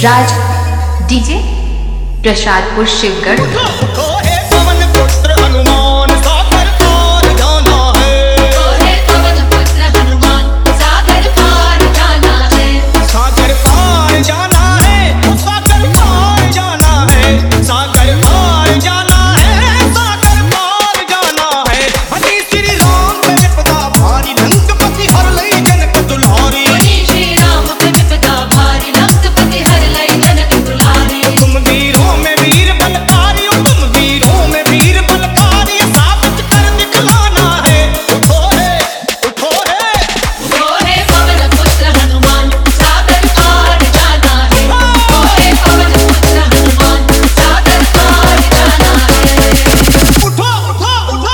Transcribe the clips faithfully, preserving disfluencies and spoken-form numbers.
राज DJ Prasadpur Shivgarh. उठो उठो हे पवन पुत्र हनुमान सागर पार जाना है। उठो हे पवन पुत्र हनुमान सागर पार जाना है। सागर पार जाना है, सागर पार जाना है, सागर पार जाना है, सागर पार जाना है। हरि श्री राम पे विपदा भारी लंकापति हर लई जनक दुलारी। हरि श्री राम पे विपदा भारी लंकापति हर लई जनक दुलारी। तुम वीरों में वीर बलकारी, तुम वीरों में वीर बलकारी, साबित कर दिखलाना है। उठो है उठो है उठो हे पवन पुत्र हनुमान सागर पार जाना है। उठो हे पवन पुत्र हनुमान सागर पार जाना है। उठो उठो उठो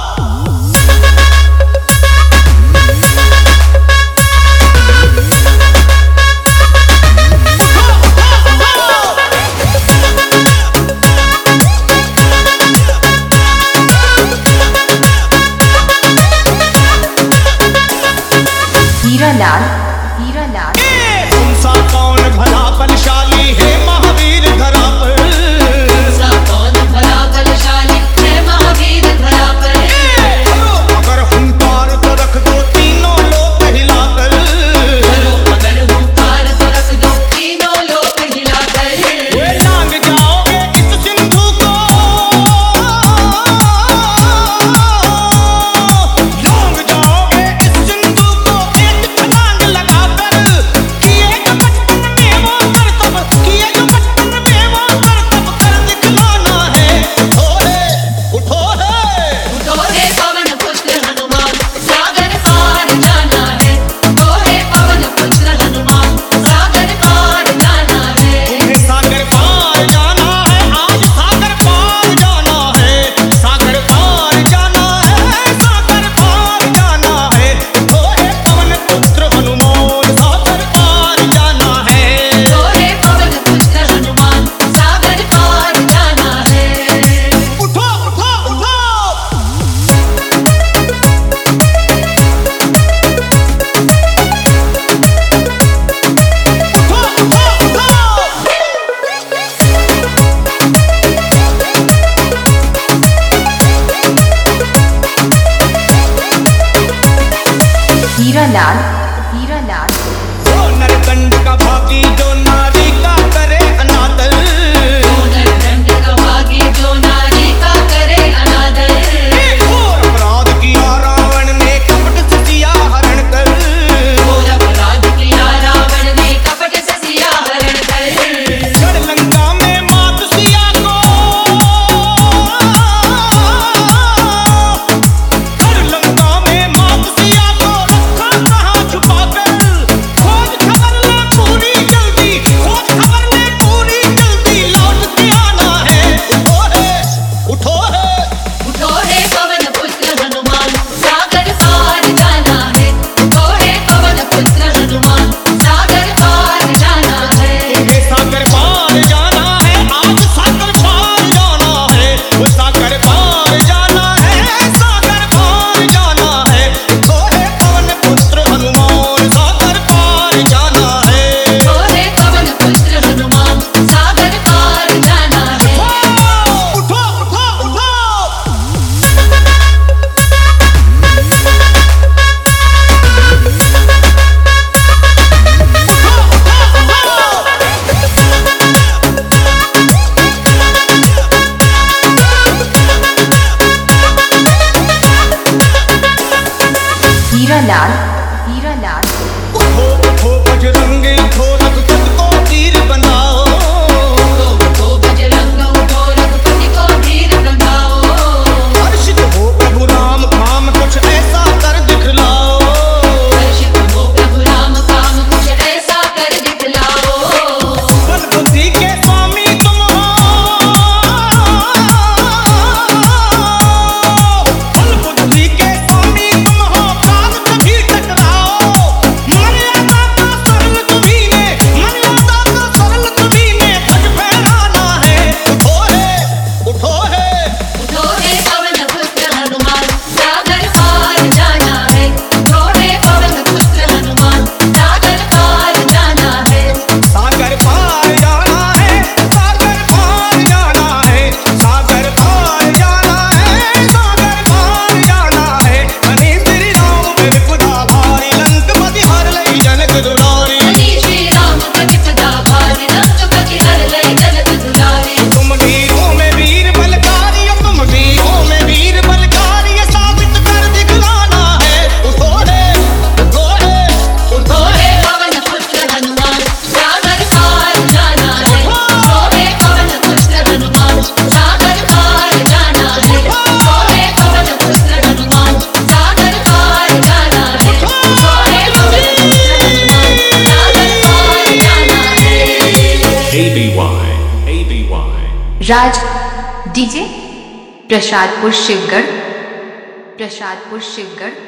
हीरा लाल हीरा लाल तुम सा कौन भला बलशाली है महावीर धरा पर। सा कौन भला बलशाली है महावीर धरा पर। करो अगर हुंकार तो रख दो तीनों लोक हिलाकर। करो अगर हुंकार तो रख दो तीनों लोक हिलाकर। वे लांग जाओगे इस सिंधु को, लांग जाओगे इस सिंधु को एक छलांग लगाकर। किए जो बचपन में वो करतब, किए जो बचपन में वो करतब कर दिखलाना है। उठो है उठो है उठो हे पवन पुत्र हनुमान सागर पार जाना है। उठो हे पवन पुत्र हनुमान सागर पार जाना है। तुम्हें सागर पार जाना है, आज सागर पार जाना है, सागर पार जाना है, सागर पार जाना है। उठो हे पवन पुत्र हनुमान सागर पार जाना है। उठो हे पवन पुत्र हनुमान सागर पार जाना है। उठो उठो उठो उठो उठो हीरा लाल हीरा लाल वो नरकंड का भागी जो नारी का करे अनादर। नरदंड का भागी जो नारी का करे अनादर। घोर अपराध किया रावण ने कपट से सिया हरण कर। घोर अपराध किया रावण ने कपट से सिया हरण कर। कर लंका में मात सिया को, कर लंका में मात सिया को रखा कहाँ छुपा कर। खोज खबर ले पूरी जल्दी, खोज खबर ले पूरी जल्दी, लौट के आना है। उठो है उठो है उठो हे पवन पुत्र हनुमान सागर पार जाना है। उठो हे पवन पुत्र हनुमान सागर पार जाना है। तुम्हें सागर पार जाना है, आज सागर पार जाना है, वो सागर पार जाना है, सागर पार जाना है। उठो है पवन पुत्र हनुमान सागर पार जाना है। उठो हे पवन पुत्र हनुमान सागर पार जाना है। उठो उठो उठो हीरा लाल हीरा लाल उठो उठो बजरंगी उठो रघुपत को तीर बनाओ। उठो उठो बजरंग उठो रघुपति को धीर बनाओ। हर्षित हो प्रभु राम काम कुछ ऐसा कर दिखलाओ। हर्षित हो प्रभु राम काम कुछ ऐसा कर दिखलाओ। बल बुद्धि के स्वामी तुम हो, बल बुद्धि के स्वामी तुम हो, काल कभी टकराओ। मर्यादा का स्वर्ण तुम्हीं ने, राज डीजे प्रसादपुर शिवगढ़ प्रसादपुर शिवगढ़